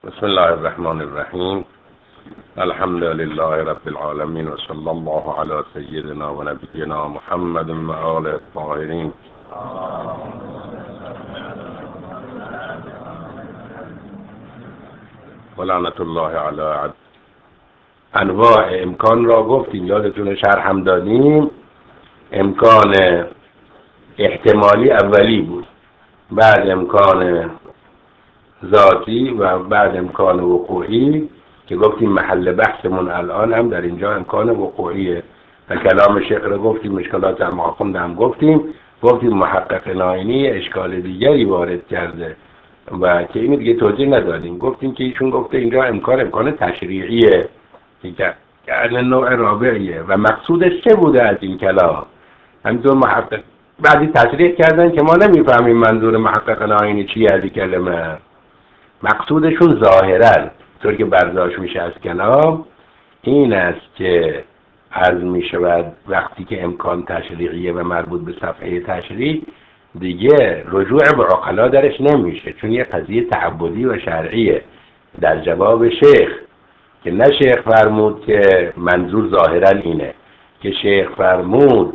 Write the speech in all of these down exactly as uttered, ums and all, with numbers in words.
بسم الله الرحمن الرحیم. الحمد لله رب العالمین و صلی الله علی سیدنا و نبینا محمد و آله الطاهرین. و لعنت الله علی عد. انواع امکان را گفتیم، یادتون شرح هم دادیم. امکان احتمالی اولی بود، بعد امکان ذاتی و بعد امکان وقوعی که گفتیم محل بحثمون الان هم در اینجا امکان وقوعیه و کلام شیخ رو گفتیم، اشکالات هم هم گفتیم گفتیم محقق ناینی اشکال دیگری وارد کرده و که اینو دیگه توضیح ندادیم. گفتیم که ایشون گفته اینجا امکان امکان تشریعیه که یعنی نوع رابعیه و مقصودش چه بوده از این کلام. همینطور محقق بعدی تصریح کردن که ما نمیفهمیم منظور محقق ناینی چیه از این کلمه. مقصودشون ظاهرا طور که برداشت میشه از کلام این است که عرض میشود وقتی که امکان تشریعیه و مربوط به صفحه تشریع دیگه رجوع به عقلا درش نمیشه، چون یه قضیه تعبدی و شرعیه. در جواب شیخ که نه شیخ فرمود که منظور ظاهرا اینه، که شیخ فرمود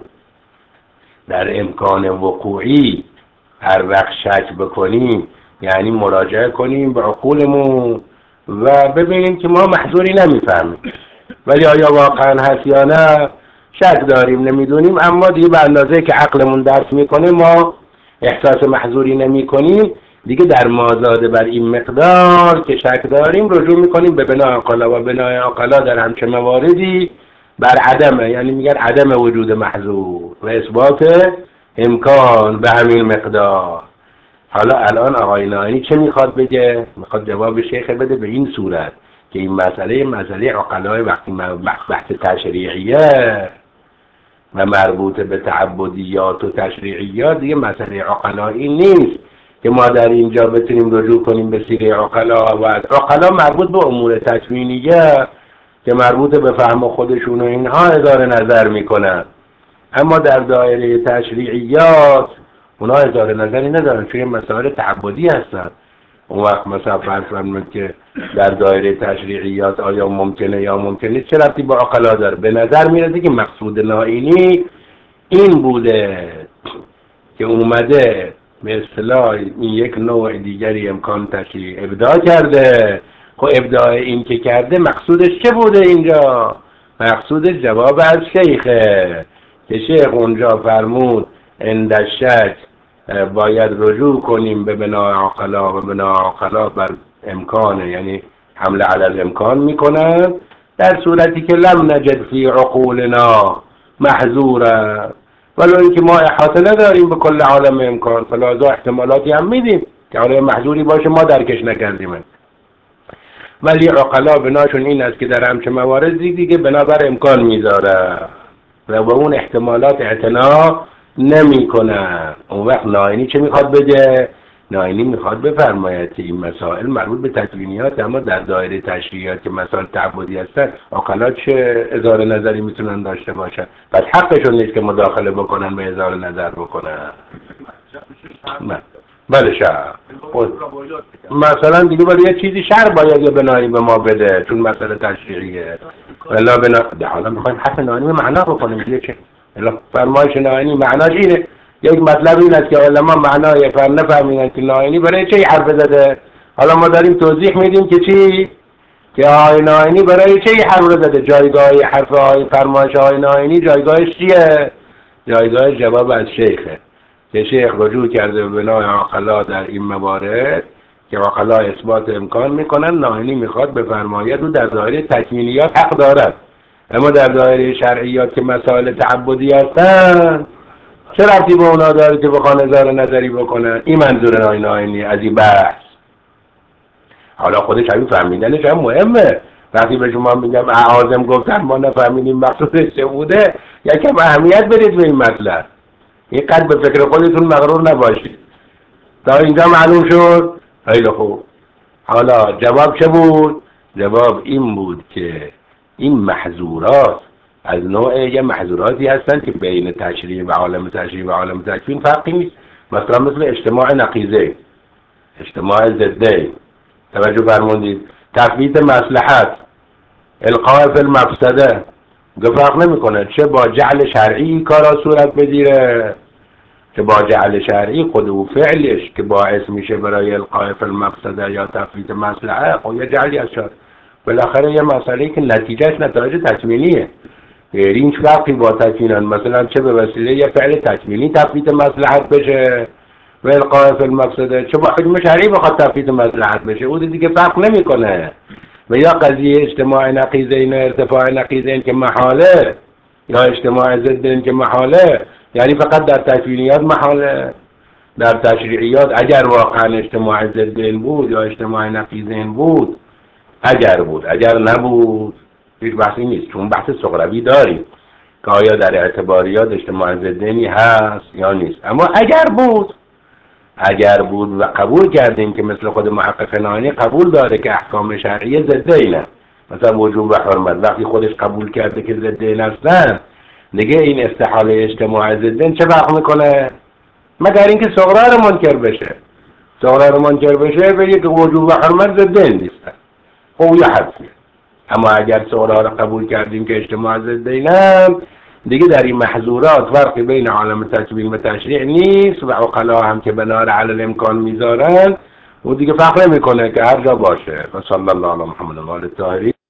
در امکان وقوعی هر وقت شک بکنیم یعنی مراجعه کنیم به عقولمون و ببینیم که ما محظوری نمیفهمیم، ولی آیا واقعا هست یا نه شک داریم، نمیدونیم، اما دیگه به اندازه که عقلمون درس میکنه ما احساس محظوری نمی کنیم دیگه. در مازاد بر این مقدار که شک داریم رجوع میکنیم به بنای عقلا و بنای عقلا در همچه مواردی بر عدمه، یعنی میگن عدم وجود محظور و اثبات امکان به همین مقدار. حالا الان آقای ناینی چه میخواد بگه؟ میخواد جواب شیخ بده به این صورت که این مسئله مسئله عقلای وقتی بحث تشریعیه و مربوط به تعبدیات و تشریعیات دیگه مسئله عقلایی نیست که ما در اینجا بتونیم رجوع کنیم به سیره عقلا و عقلا مربوط به امور تکوینیه که مربوط به فهم خودشون و اینها اظهار نظر میکنن، اما در دایره تشریعیات اونا اظهار نظری ندارن چون مسائل تعبدی هستن. اون وقت مثلا فرض فرمایید که در دایره تشریعیات آیا ممکنه یا ممکنه نیست چه ربطی با عقلا داره؟ به نظر میرسه که مقصود ناینی این بوده که اومده به اصطلاح این یک نوع دیگری امکان تشریع ابداع کرده. خب ابداع این که کرده مقصودش چه بوده اینجا؟ مقصودش جواب از شیخه که شیخ اونجا فرمود عند الشک باید رجوع کنیم به بنای عقلا و بنای عقلا بر امکانه، یعنی حمله علی الامکان میکنن در صورتی که لم نجد فی عقولنا محظورا، ولو اینکه ما احاطه نداریم به کل عالم امکان فلازا احتمالاتی هم میدیم که حالا محظوری باشه ما درکش نکردیم، ولی عقلا بناشون این است که در همچه موارد دیگه بنابر امکان میذاره و به اون احتمالات اعتنا نمی کنن. اون وقت ناینی چه میخواد بگه؟ ناینی میخواد بفرماید که این مسائل مربوط به تکوینیات، اما در دایره تشریعیات که مسائل تعبدی هستن عقلا چه اظهار نظری میتونن داشته باشن؟ پس حقشون نیست که مداخله بکنن به اظهار نظر بکنن. بله شرع مثلا دیگه باید یه چیزی شرع باید یه بنایی به ما بده چون مسئله تشریعیه. ولی بنا حالا میخوایم حرف ناینی معنا بکنیم دیگه. چه فرمایش ناینی معناش اینه، یک مطلب این است که علما معنای فهم نفهمیدن که ناینی برای چه حرف زده. حالا ما داریم توضیح میدیم که چی؟ که آقای ناینی برای چه حرف زده. جایگاه حرف آقای فرمایش آقای ناینی جایگاهش چیه؟ جایگاه جواب از شیخه که شیخ رجوع کرده به بنای عقلا در این موارد که عقلا اثبات امکان میکنن. ناینی میخواد بفرماید و در دایره تکوینیات حق دارد، اما در دایره شرعیات که مسائل تعبدی هستن چه ربطی به اونا داره که بخوان اظهار نظری بکنن؟ این منظور نای ناینی از این بحث. حالا خودش همین فهمیدنش هم مهمه. وقتی به شما میگم اعاظم گفتن ما نفهمیدیم مقصودش چه بوده، یکم اهمیت بدید به این مطلب، اینقدر به فکر خودتون مغرور نباشید. تا اینجا معلوم شد؟ خیلی خوب. حالا جواب چه بود؟ جواب این بود که این محظورات از نوع یه محظوراتی هستن که بین تشریع و عالم تشریع و عالم تکوین فرقی نیست. مثلا مثل اجتماع نقیضه، اجتماع ضدین، توجه فرمودید. تثبیت مصلحت، القاء فی المفسده، فرق نمیکنه چه با جعل شرعی کارا صورت بگیره که با جعل شرعی خود و فعلش که باعث میشه برای القاء فی المفسده یا تثبیت مصلحت، خب یه جعلی از شرع. بالاخره یه مسئله که نتیجهش نتایج تکمیلیه، غیر هیچ فرقی با تکمیلن. مثلا چه به وسیله یه فعل تکمیلی تثبیت مصلحت بشه و القاء فی المفسده، چه با حکم شرعی بخواد تثبیت مصلحت بشه، اون دیگه فرق نمیکنه. و یا قضیه اجتماع نقیضین و ارتفاع نقیضین که محاله، یا اجتماع ضدین که محاله، یعنی فقط در تکوینیات محاله. در تشریعیات اگر واقعا اجتماع ضدین بود یا اجتماع نقیضین بود، اگر بود، اگر نبود هیچ بحثی نیست، چون بحث سغروی داریم که آیا در اعتباریات اجتماع ضدینی هست یا نیست. اما اگر بود، اگر بود و قبول کردیم که مثل خود محقق نانی قبول داره که احکام شرعی ضدینه، مثلا وجوب و حرمت، وقتی خودش قبول کرده که ضدین هستن، دیگه این استحاله اجتماع ضدین چه فرق میکنه؟ مگر اینکه صغرا رو منکر بشه. صغرا رو منکر بشه بگه که وجوب و حرمت ضدین نیستن، خب یه حرفیه. اما اگر صغرا رو قبول کردیم که اجتماع ضدینن، دیگه در این محظورات فرقی بین عالم تکوین و تشریع نیست و عقلا هم که بنار علی الامکان میذارن و دیگه فرق نمیکنه که هر جا باشه. صلی الله علی محمد و آل الطاهرین.